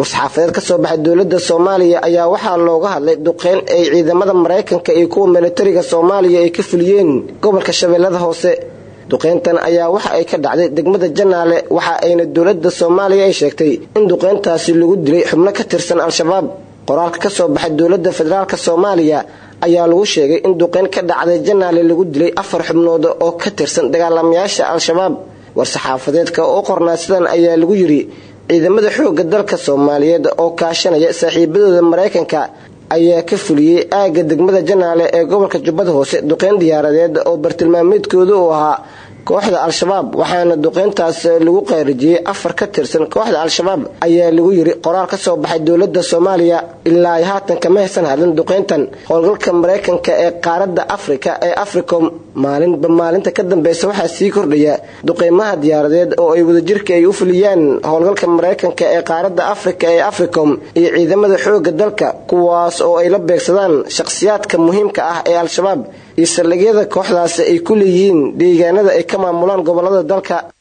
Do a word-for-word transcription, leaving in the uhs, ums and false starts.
warsaxaafadeed ka soo baxay dowladda Soomaaliya ayaa waxaa looga hadlay duqeyn ay ciidamada Mareykanka iyo kuwa militariga Soomaaliya ay ka fuliyeen gobolka Shabeellada Hoose. duqeyntan ayaa waxa ay ka dhacday degmada Janaale waxa ayna dowladda Soomaaliya ay sheegtay in duqeyntaasi lagu dilay xubno ka tirsan Al-Shabaab. qoraalka ka soo baxay dowladda federaalka Soomaaliya ayaa lagu sheegay in duqeyn ka dhacday Janaale lagu dilay afar xubnood oo ka tirsan dagaalamayaasha Al-Shabaab. warsaxaafadeedka oo qornaa sidan ayaa lagu yiri ciidamada xoogga dalka Soomaaliyeed oo kaashanaya saaxiibadooda Mareykanka ayaa ka fuliyay aaga degmada Janaale ee gobolka Jubbada Hoose duqeyn diyaaradeed oo bartilmaameedkoodu u ahaa kooxda Al-Shabaab waxaana duqeyntaas lagu qaarijiyay afar ka tirsan kooxda Al-Shabaab ayaa lagu yiri qoraal ka soo baxay dowladda Soomaaliya. ilaa haatan kama haysan hadin duqeyntan howlgalka Mareykanka ee qaaradda Afrika ee Africom maalinba maalinta ka dambaysa waxa sii kordhaya duqeymaha diyaaradeed oo ay wadajirka ay u fuliyaan howlgalka Mareykanka ee qaaradda Afrika ee Africom iyo ciidamada xoogga dalka kuwaas oo ay la beegsadaan shakhsiyaadka muhiimka ah ee Al-Shabaab iyo saldhigyada kooxdaas ay ku leeyihiin deegaanada ay ka maamulaan gobolada dalka.